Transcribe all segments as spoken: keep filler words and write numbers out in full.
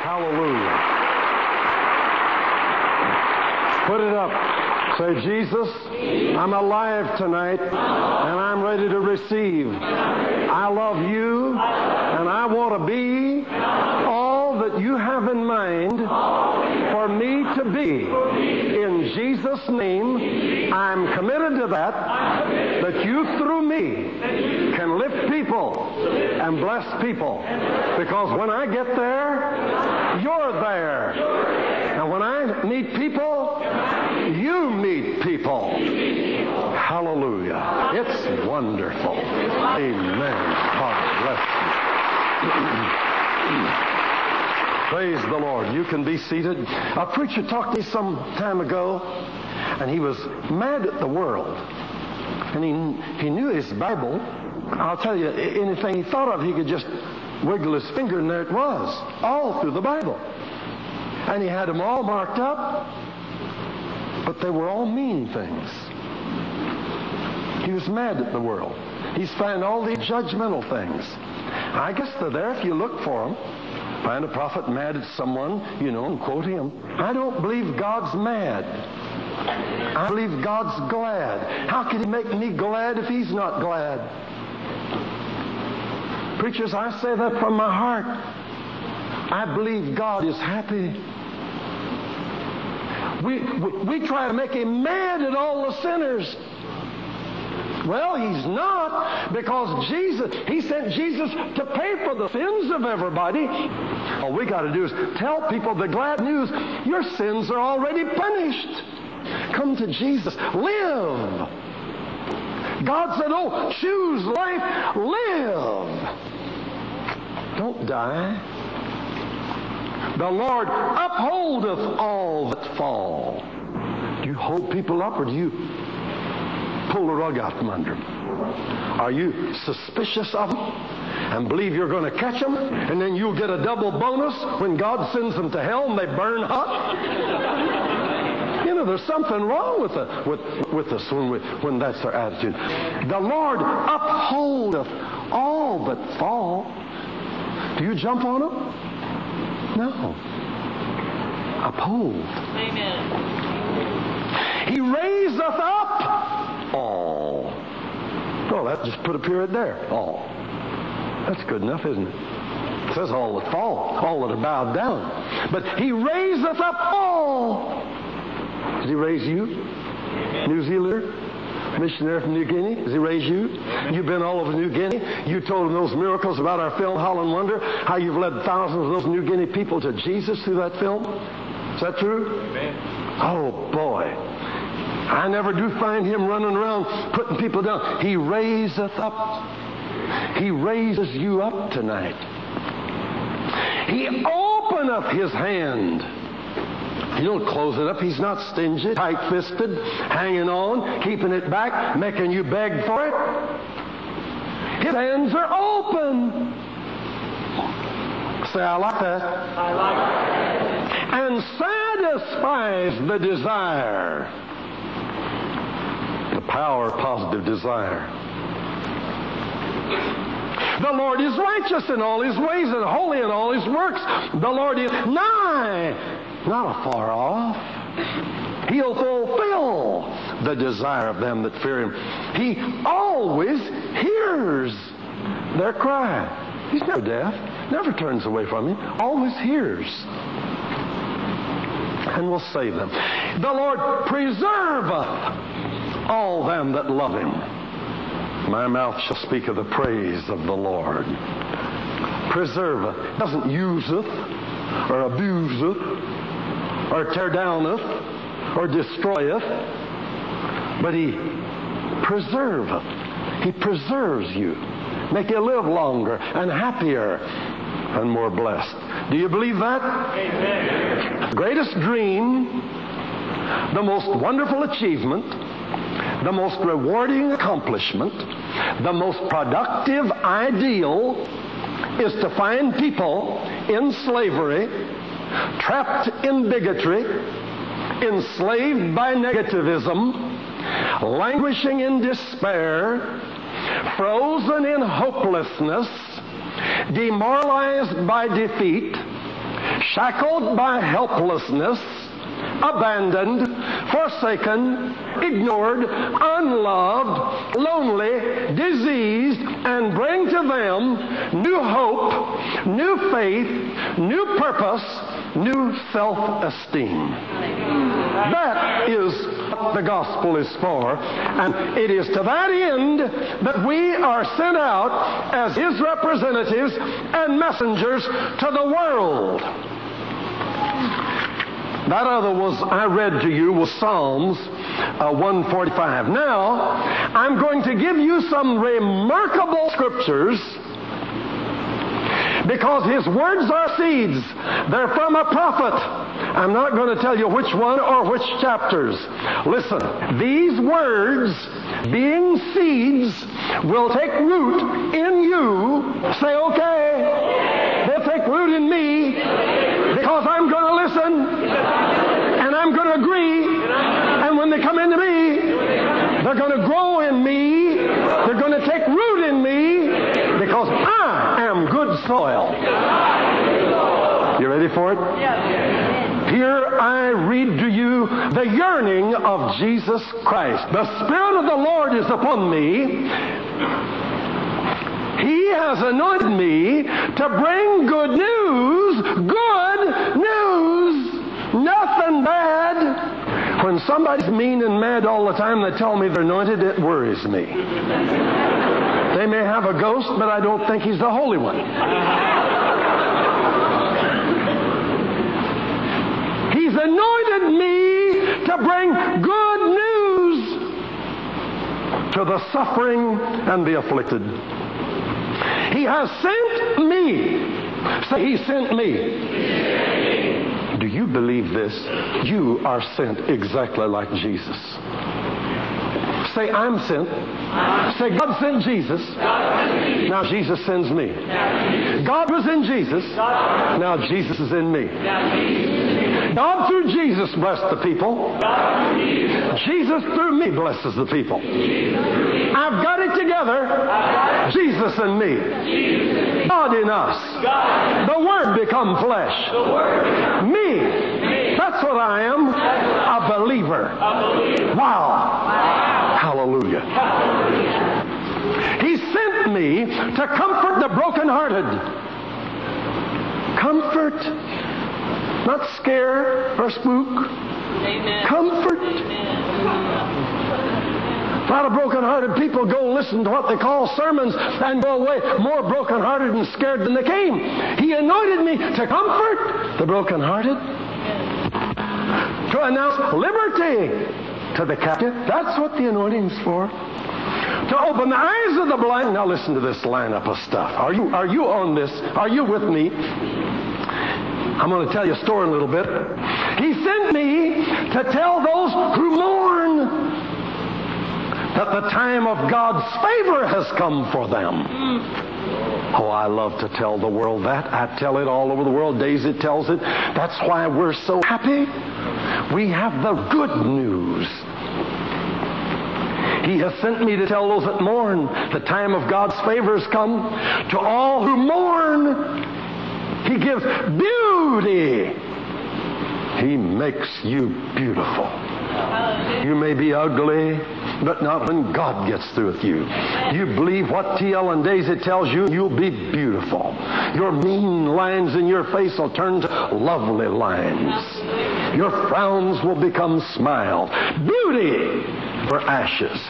Hallelujah. Put it up. Say, Jesus, I'm alive tonight, and I'm ready to receive. I love you, and I want to be all that you have in mind for me to be. In Jesus' name, I'm committed to that, that you through me can lift people and bless people. Because when I get there, you're there. And when I meet people, you meet people. Hallelujah. It's wonderful. Amen. God bless you. Praise the Lord. You can be seated. A preacher talked to me some time ago, and he was mad at the world. And he, he knew his Bible. I'll tell you, anything he thought of, he could just wiggle his finger, and there it was, all through the Bible. And he had them all marked up, but they were all mean things. He was mad at the world. He's finding all these judgmental things. I guess they're there if you look for them. Find a prophet mad at someone, you know, and quote him. I don't believe God's mad. I believe God's glad. How can he make me glad if he's not glad? Preachers, I say that from my heart. I believe God is happy. We, we, we try to make him mad at all the sinners. Well, he's not, because Jesus, he sent Jesus to pay for the sins of everybody. All we got to do is tell people the glad news. Your sins are already punished. Come to Jesus. Live. God said, oh, choose life. Live. Don't die. The Lord upholdeth all that fall. Do you hold people up, or do you pull the rug out from under them? Are you suspicious of them and believe you're going to catch them, and then you'll get a double bonus when God sends them to hell and they burn hot? You know, there's something wrong with, the, with, with us when, we, when that's our attitude. The Lord upholdeth all that fall. Do you jump on them? No. Uphold. Amen. He raiseth up all. Well, that just put a period there. All. That's good enough, isn't it? It says all that fall, all that are bowed down. But he raiseth up all. Does he raise you? New Zealander? Missionary from New Guinea? Does he raise you? You've been all over New Guinea. You told him those miracles about our film, Holland Wonder, how you've led thousands of those New Guinea people to Jesus through that film. Is that true? Amen. Oh, boy. I never do find him running around putting people down. He raiseth up. He raises you up tonight. He openeth his hand. You don't close it up. He's not stingy, tight-fisted, hanging on, keeping it back, making you beg for it. His hands are open. Say, I like that. I like that. And satisfies the desire. The power of positive desire. The Lord is righteous in all his ways and holy in all his works. The Lord is nigh, not afar off. He'll fulfill the desire of them that fear him. He always hears their cry. He's never deaf, never turns away from him, always hears. And will save them. The Lord preserveth all them that love him. My mouth shall speak of the praise of the Lord. Preserveth. Doesn't useth or abuseth or tear downeth or destroyeth, but he preserveth. He preserves you. Make you live longer and happier and more blessed. Do you believe that? Amen. The greatest dream, the most wonderful achievement, the most rewarding accomplishment, the most productive ideal is to find people in slavery, trapped in bigotry, enslaved by negativism, languishing in despair, frozen in hopelessness, demoralized by defeat, shackled by helplessness, abandoned, forsaken, ignored, unloved, lonely, diseased, and bring to them new hope, new faith, new purpose, new self-esteem. That is what the gospel is for, and it is to that end that we are sent out as His representatives and messengers to the world. That other was, I read to you, was Psalms uh, one forty-five. Now, I'm going to give you some remarkable scriptures because His words are seeds. They're from a prophet. I'm not going to tell you which one or which chapters. Listen, these words, being seeds, will take root in you. Say, okay. They'll take root in me because I'm going to listen and I'm going to agree. And when they come into me, they're going to grow in me. They're going to take root in me because I am good soil. You ready for it? Yes. Here I read to you the yearning of Jesus Christ. The Spirit of the Lord is upon me. He has anointed me to bring good news, good news, nothing bad. When somebody's mean and mad all the time, they tell me they're anointed, it worries me. They may have a ghost, but I don't think he's the Holy One. He's anointed me to bring good news to the suffering and the afflicted. He has sent me. Say, He sent me. Do you believe this? You are sent exactly like Jesus. Say, I'm sent. Say, God sent Jesus. Now Jesus sends me. God was in Jesus. Now Jesus is in me. God through Jesus blessed the people. Jesus through me blesses the people. I've got it together. Jesus and me. God in us. The Word become flesh. Me. That's what I am. A believer. Wow. Hallelujah. He sent me to comfort the brokenhearted. Comfort. Not scare or spook. Amen. Comfort. Amen. A lot of broken-hearted people go listen to what they call sermons and go away more broken-hearted and scared than they came. He anointed me to comfort the broken-hearted, to announce liberty to the captive. That's what the anointing's for. To open the eyes of the blind. Now listen to this lineup of stuff. Are you, are you on this? Are you with me? I'm going to tell you a story a little bit. He sent me to tell those who mourn that the time of God's favor has come for them. Oh, I love to tell the world that. I tell it all over the world. Daisy tells it. That's why we're so happy. We have the good news. He has sent me to tell those that mourn the time of God's favor has come. To all who mourn, He gives beauty. He makes you beautiful. You may be ugly, but not when God gets through with you. You believe what T L and Daisy tells you, you'll be beautiful. Your mean lines in your face will turn to lovely lines. Your frowns will become smiles. Beauty for ashes.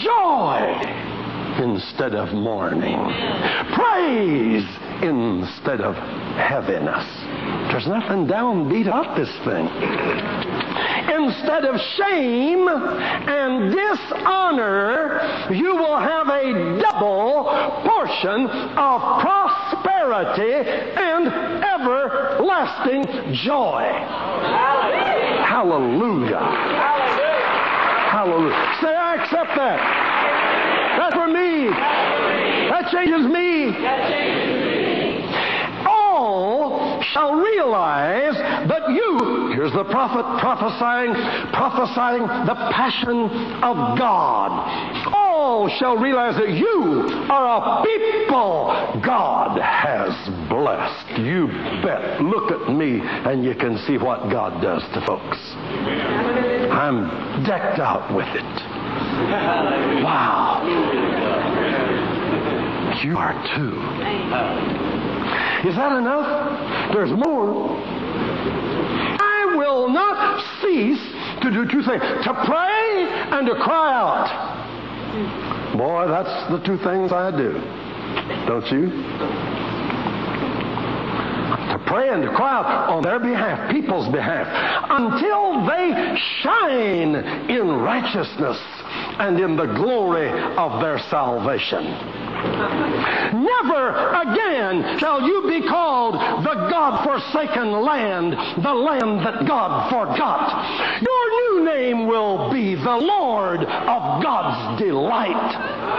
Joy instead of mourning. Praise instead of heaviness. There's nothing downbeat about this thing. Instead of shame and dishonor, you will have a double portion of prosperity and everlasting joy. Hallelujah. Hallelujah. Say, I accept that. That's for me. That changes me. All shall realize that you, here's the prophet prophesying, prophesying the passion of God. All all shall realize that you are a people God has blessed. You bet. Look at me and you can see what God does to folks. I'm decked out with it. Wow. You are too. Is that enough? There's more. I will not cease to do two things, to pray and to cry out. Boy, that's the two things I do. Don't you? To pray and to cry out on their behalf, people's behalf, until they shine in righteousness and in the glory of their salvation. Never again shall you be called the God-forsaken land, the land that God forgot. Your new name will be the Lord of God's delight.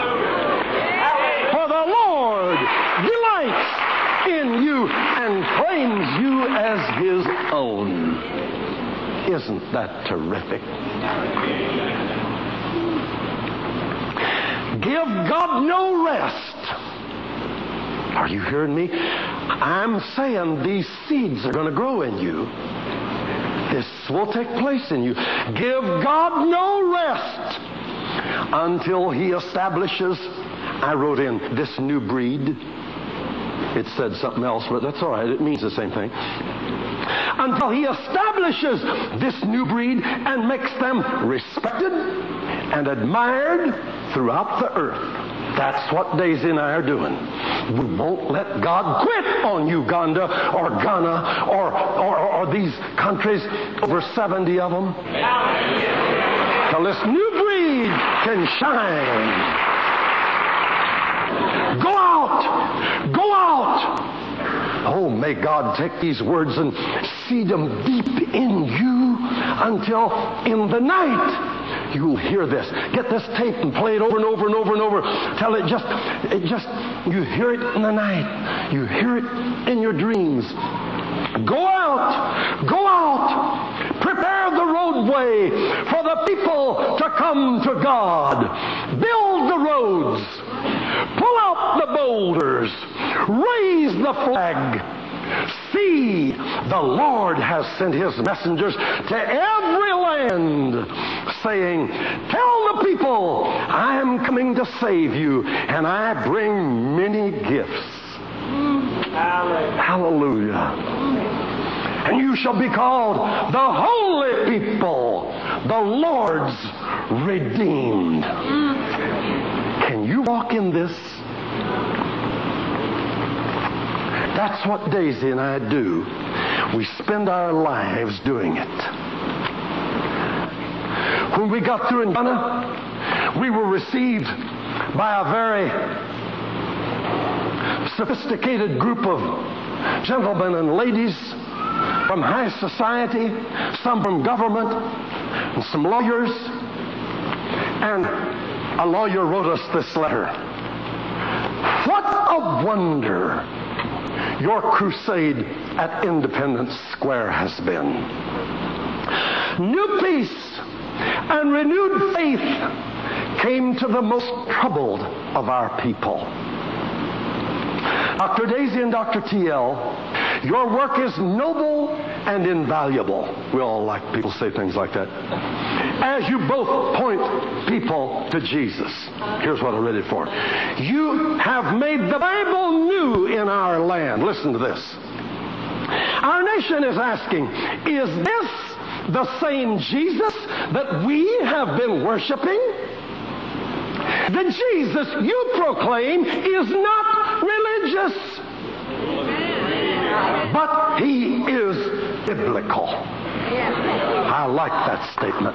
For the Lord delights in you and claims you as His own. Isn't that terrific? Give God no rest. Are you hearing me? I'm saying these seeds are going to grow in you. This will take place in you. Give God no rest until He establishes, I wrote in, this new breed. It said something else, but that's all right. It means the same thing. Until He establishes this new breed and makes them respected and admired throughout the earth. That's what Daisy and I are doing. We won't let God quit on Uganda or Ghana or, or, or these countries, over seventy of them, till this new breed can shine. Go out! Go out! Oh, may God take these words and seed them deep in you until in the night you'll hear this. Get this tape and play it over and over and over and over till it just, it just, you hear it in the night. You hear it in your dreams. Go out! Go out! Prepare the roadway for the people to come to God. Build the roads. Pull out the boulders. Raise the flag. See, the Lord has sent His messengers to every land, saying, tell the people, I am coming to save you, and I bring many gifts. Hallelujah. And you shall be called the holy people, the Lord's redeemed. Can you walk in this? That's what Daisy and I do. We spend our lives doing it. When we got through in Ghana, we were received by a very sophisticated group of gentlemen and ladies from high society, some from government, and some lawyers. And a lawyer wrote us this letter. What a wonder your crusade at Independence Square has been. New peace and renewed faith came to the most troubled of our people. Doctor Daisy and Doctor T L, your work is noble and invaluable. We all like people say things like that. As you both point people to Jesus. Here's what I read it for. You have made the Bible new in our land. Listen to this. Our nation is asking, is this the same Jesus that we have been worshiping? The Jesus you proclaim is not religious, but He is biblical. I like that statement.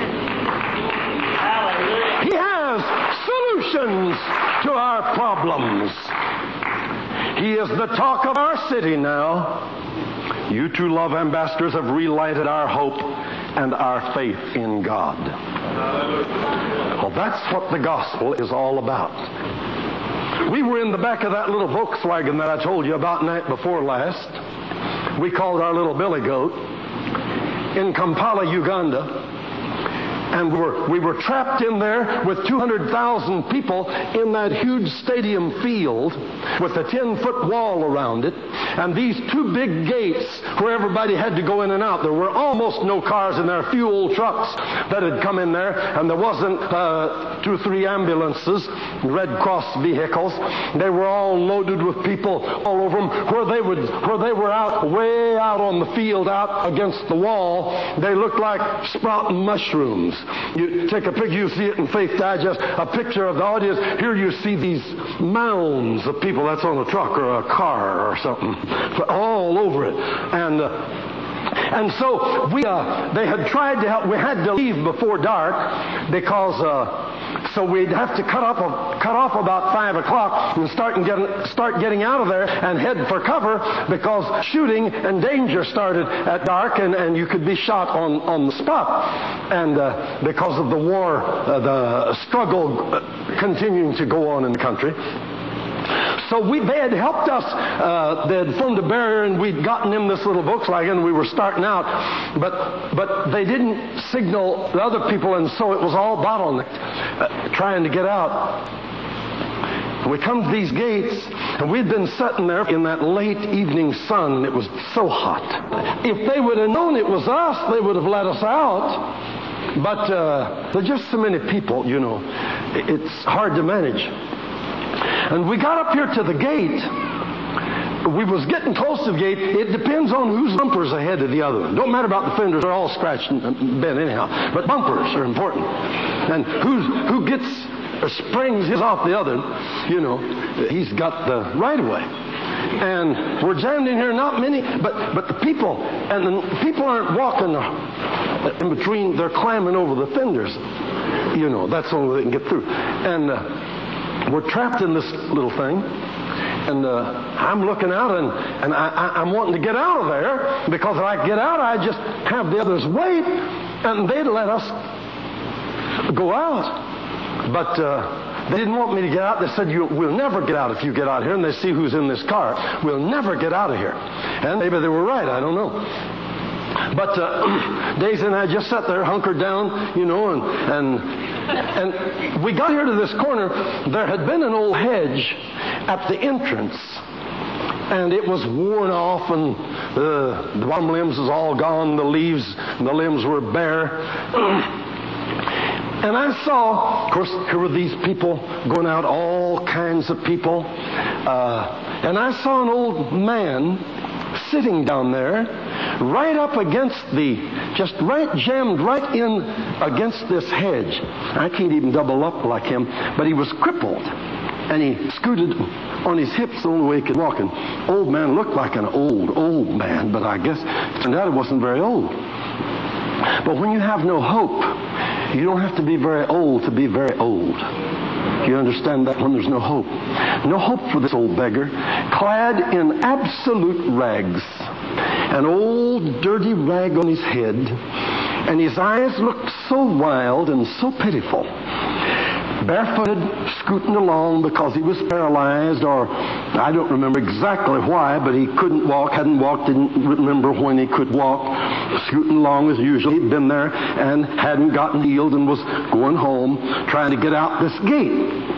He has solutions to our problems. He is the talk of our city now. You two love ambassadors have relighted our hope and our faith in God. Well, that's what the gospel is all about. We were in the back of that little Volkswagen that I told you about night before last. We called our little billy goat in Kampala, Uganda. And we were, we were trapped in there with two hundred thousand people in that huge stadium field with a ten-foot wall around it. And these two big gates where everybody had to go in and out. There were almost no cars in there, a few old trucks that had come in there. And there wasn't uh, two or three ambulances, Red Cross vehicles. They were all loaded with people all over them. Where they would, where they were out, way out on the field, out against the wall, they looked like sprouting mushrooms. You take a picture, you see it in Faith Digest, a picture of the audience. Here you see these mounds of people. That's on a truck or a car or something, all over it. And uh, and so we, uh, they had tried to help. We had to leave before dark because. Uh, So we'd have to cut off, cut off about five o'clock and start and get, start getting out of there and head for cover because shooting and danger started at dark, and, and you could be shot on, on the spot. And uh, because of the war, uh, the struggle uh, continuing to go on in the country. So we, they had helped us. Uh, they had formed a barrier, and we'd gotten them this little Volkswagen. We were starting out, but but they didn't signal the other people, and so it was all bottlenecked, uh, trying to get out. We come to these gates, and we'd been sitting there in that late evening sun. It was so hot. If they would have known it was us, they would have let us out. But uh, there's just so many people, you know. It's hard to manage. And we got up here to the gate. We was getting close to the gate. It depends on whose bumper's ahead of the other one. Don't matter about the fenders. They're all scratched and bent anyhow. But bumpers are important. And who's, who gets or springs his off the other, you know, he's got the right of way. And we're jammed in here, not many, but, but the people, and the people aren't walking in between. They're climbing over the fenders. You know, that's the only way they can get through. And... Uh, We're trapped in this little thing, and uh, I'm looking out, and, and I, I, I'm wanting to get out of there, because if I get out, I just have the others wait, and they'd let us go out. But uh, they didn't want me to get out. They said, you, we'll never get out if you get out here, and they see who's in this car. We'll never get out of here. And maybe they were right, I don't know. But uh, Daisy and I just sat there, hunkered down, you know, and... and And we got here to this corner. There had been an old hedge at the entrance, and it was worn off, and uh, the bottom limbs was all gone. The leaves, the limbs were bare. And I saw, of course, here were these people going out, all kinds of people. Uh, and I saw an old man sitting down there, right up against the, just right jammed right in against this hedge. I can't even double up like him, but he was crippled, and he scooted on his hips the only way he could walk. And old man looked like an old, old man, but I guess it turned out he wasn't very old. But when you have no hope, you don't have to be very old to be very old. You understand that? When there's no hope. No hope for this old beggar, clad in absolute rags. An old dirty rag on his head, and his eyes looked so wild and so pitiful. Barefooted, scooting along because he was paralyzed, or I don't remember exactly why, but he couldn't walk, hadn't walked, didn't remember when he could walk. Scooting along as usual. He'd been there and hadn't gotten healed and was going home, trying to get out this gate.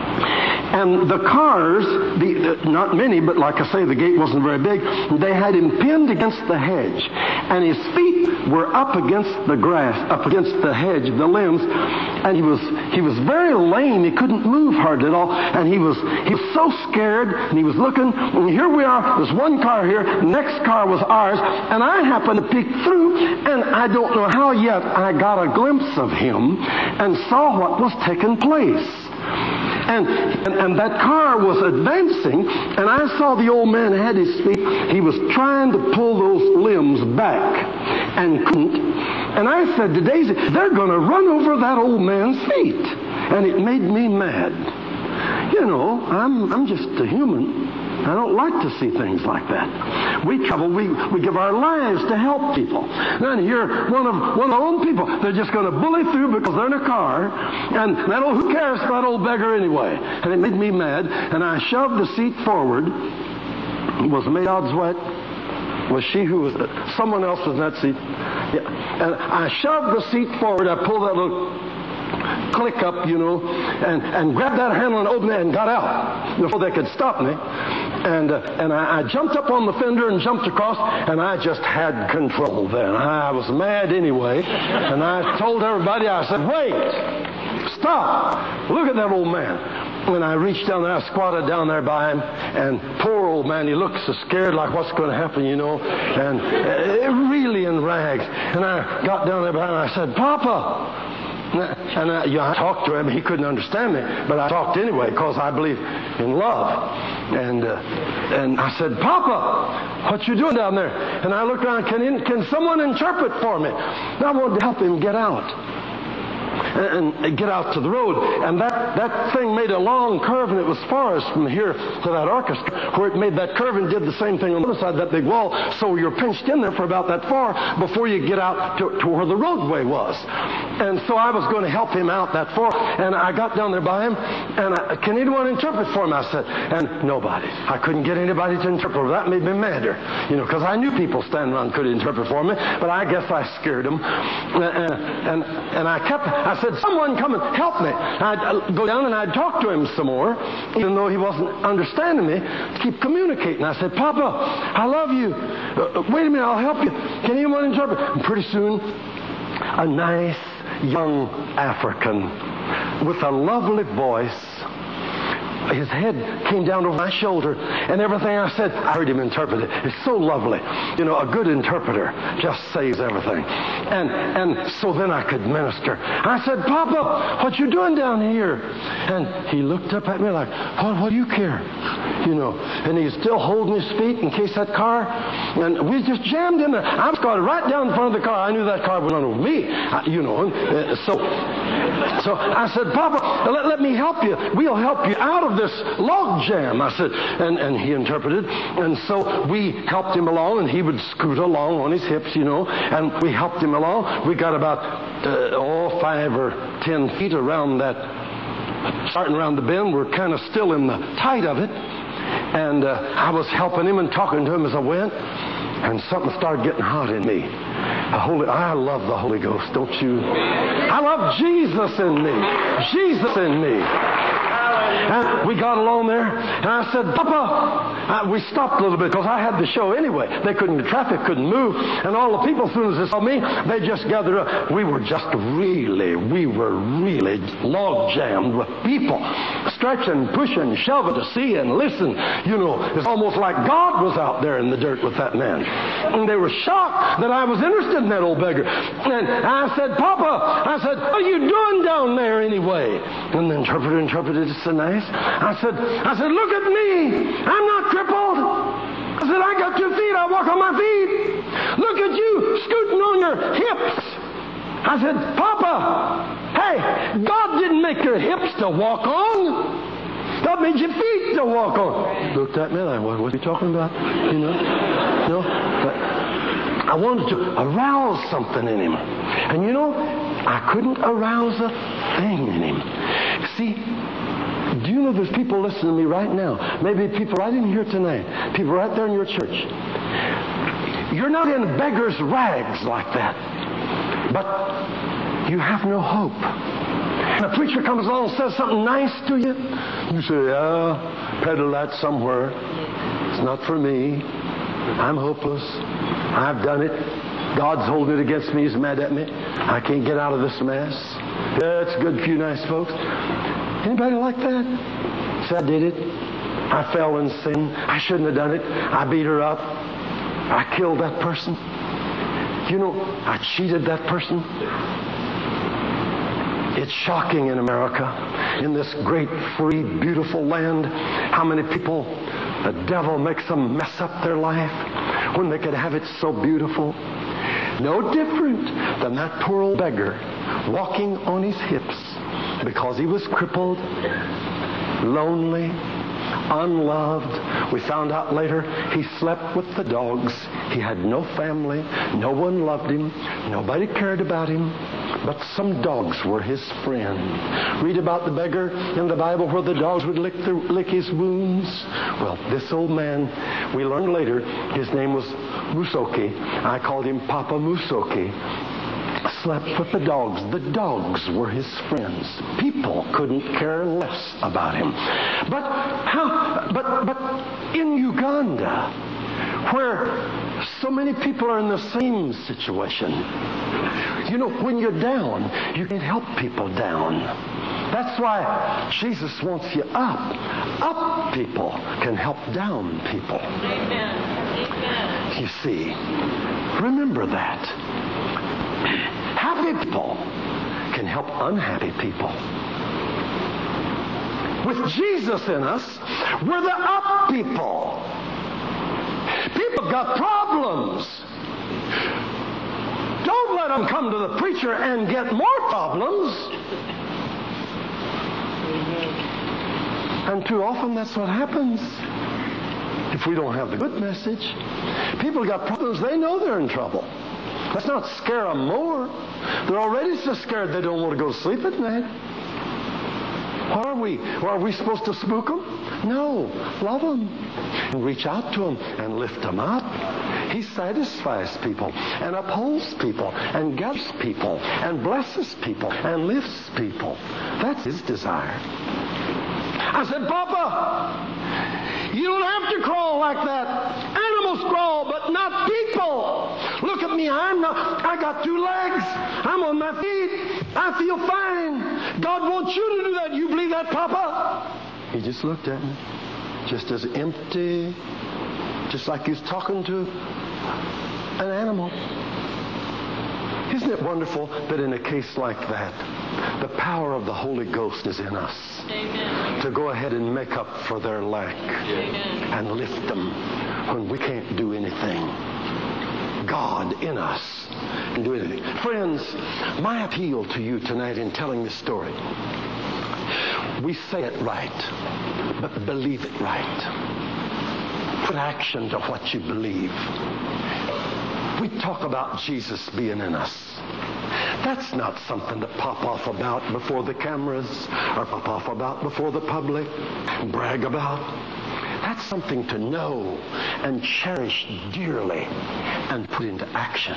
And the cars, the, not many, but like I say, the gate wasn't very big. They had him pinned against the hedge, and his feet were up against the grass, up against the hedge, the limbs, and he was he was very lame. He couldn't move hardly at all, and he was he was so scared. And he was looking. And here we are. There's one car here. The next car was ours, and I happened to peek through, and I don't know how yet I got a glimpse of him and saw what was taking place. And, and and that car was advancing, and I saw the old man had his feet. He was trying to pull those limbs back and couldn't. And I said to Daisy, they're going to run over that old man's feet. And it made me mad. You know, I'm I'm just a human. I don't like to see things like that. We travel, we, we give our lives to help people. And here, one of one of our own people, they're just going to bully through because they're in a car. And that old, who cares for that old beggar anyway? And it made me mad. And I shoved the seat forward. It was made odds what? was she who was, someone else was in that seat. Yeah. And I shoved the seat forward. I pulled that little click up, you know, and, and grabbed that handle and opened it and got out before they could stop me. And uh, and I, I jumped up on the fender and jumped across, and I just had control then. I was mad anyway. And I told everybody, I said, wait, stop. Look at that old man. When I reached down there, I squatted down there by him, and poor old man, he looked so scared, like what's going to happen, you know, and uh, really in rags. And I got down there by him, and I said, Papa. And I, you know, I talked to him. He couldn't understand me, but I talked anyway because I believe in love. And uh, and I said, Papa, what you doing down there? And I looked around. Can in, can someone interpret for me? And I wanted to help him get out. And, and get out to the road. And that, that thing made a long curve, and it was far as from here to that orchestra, where it made that curve and did the same thing on the other side of that big wall. So you're pinched in there for about that far before you get out to, to where the roadway was. And so I was going to help him out that far. And I got down there by him, and I, can anyone interpret for him? I said, and nobody. I couldn't get anybody to interpret. That made me madder, you know, because I knew people standing around could interpret for me, but I guess I scared them. And, and, and I kept, I said, someone come and help me. I'd go down and I'd talk to him some more, even though he wasn't understanding me, to keep communicating. I said, Papa, I love you. Uh, wait a minute, I'll help you. Can anyone interpret? And pretty soon, a nice young African with a lovely voice, his head came down over my shoulder, and everything I said, I heard him interpret it. It's so lovely. You know, a good interpreter just saves everything. And and so then I could minister. I said, Papa, what you doing down here? And he looked up at me like, what, what do you care? You know, and he's still holding his feet in case that car, and we just jammed in there. I was going right down in front of the car. I knew that car would run over me, I, you know. Uh, so, so I said, Papa, let, let me help you. We'll help you out of this log jam. I said, and, and he interpreted. And so we helped him along, and he would scoot along on his hips, you know, and we helped him along. We got about, uh, oh, five or ten feet around that, starting around the bend. We're kind of still in the tight of it. And uh, I was helping him and talking to him as I went, and something started getting hot in me. The Holy, I love the Holy Ghost, don't you? I love Jesus in me. Jesus in me. And we got along there, and I said, Papa, uh, we stopped a little bit because I had the show anyway. They couldn't, the traffic couldn't move, and all the people, as soon as they saw me, they just gathered up. We were just really, we were really log jammed with people, stretching, pushing, shoving to see and listen. You know, it's almost like God was out there in the dirt with that man. And they were shocked that I was interested in that old beggar. And I said, Papa, I said, what are you doing down there anyway? And the interpreter interpreted it so nice. I said, I said, look at me. I'm not crippled. I said, I got two feet. I walk on my feet. Look at you scooting on your hips. I said, Papa, hey, God didn't make your hips to walk on. God made your feet to walk on. Looked at me like, what, what are you talking about? You know? You know? But I wanted to arouse something in him. And you know, I couldn't arouse a thing in him. See, do you know there's people listening to me right now? Maybe people right in here tonight. People right there in your church. You're not in beggar's rags like that. But you have no hope. And a preacher comes along and says something nice to you. You say, yeah, peddle that somewhere. It's not for me. I'm hopeless. I've done it. God's holding it against me. He's mad at me. I can't get out of this mess. Yeah, it's good for you nice folks. Anybody like that? So I did it. I fell in sin. I shouldn't have done it. I beat her up. I killed that person. You know, I cheated that person. It's shocking in America, in this great, free, beautiful land, how many people the devil makes them mess up their life when they could have it so beautiful. No different than that poor old beggar walking on his hips because he was crippled, lonely, unloved. We found out later he slept with the dogs. He had no family. No one loved him. Nobody cared about him. But some dogs were his friend. Read about the beggar in the Bible where the dogs would lick, the, lick his wounds. Well, this old man We learned later his name was Musoke. I called him Papa Musoke. Slept with the dogs. The dogs were his friends. People couldn't care less about him. But how? But but in Uganda, where so many people are in the same situation, you know, when you're down, you can help people down. That's why Jesus wants you up. Up people can help down people. Amen. Amen. You see, remember that. Happy people can help unhappy people. With Jesus in us, we're the up people. People got problems. Don't let them come to the preacher and get more problems. And too often that's what happens. If we don't have the good message, people got problems, they know they're in trouble. Let's not scare them more. They're already so scared they don't want to go to sleep at night. What are we? Well, are we supposed to spook them? No. Love them. And reach out to them and lift them up. He satisfies people and upholds people and gathers people and blesses people and lifts people. That's his desire. I said, Papa, you don't have to crawl like that. Animals crawl, but not people. Look at me. I'm not, I got two legs. I'm on my feet. I feel fine. God wants you to do that. You believe that, Papa? He just looked at me, just as empty, just like he was talking to an animal. Isn't it wonderful that in a case like that, the power of the Holy Ghost is in us? Amen. To go ahead and make up for their lack. Amen. And lift them when we can't do anything. God in us can do anything. Friends, my appeal to you tonight in telling this story, we say it right, but believe it right. Put action to what you believe. We talk about Jesus being in us. That's not something to pop off about before the cameras or pop off about before the public and brag about. That's something to know and cherish dearly and put into action.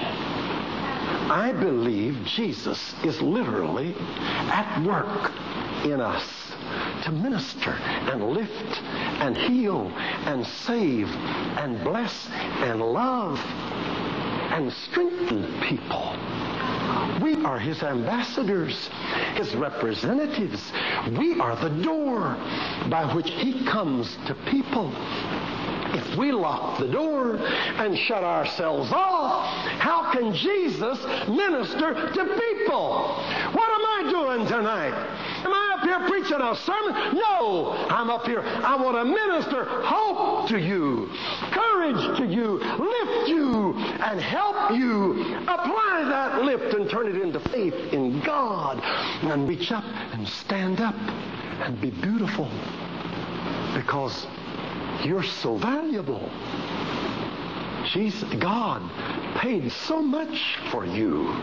I believe Jesus is literally at work in us to minister and lift and heal and save and bless and love and strengthen people. We are his ambassadors, his representatives. We are the door by which he comes to people. If we lock the door and shut ourselves off, how can Jesus minister to people? What am I doing tonight? Am I up here preaching a sermon? No, I'm up here. I want to minister hope to you, courage to you, lift you, and help you apply that lift and turn it into faith in God and reach up and stand up and be beautiful because you're so valuable. Jesus, God paid so much for you.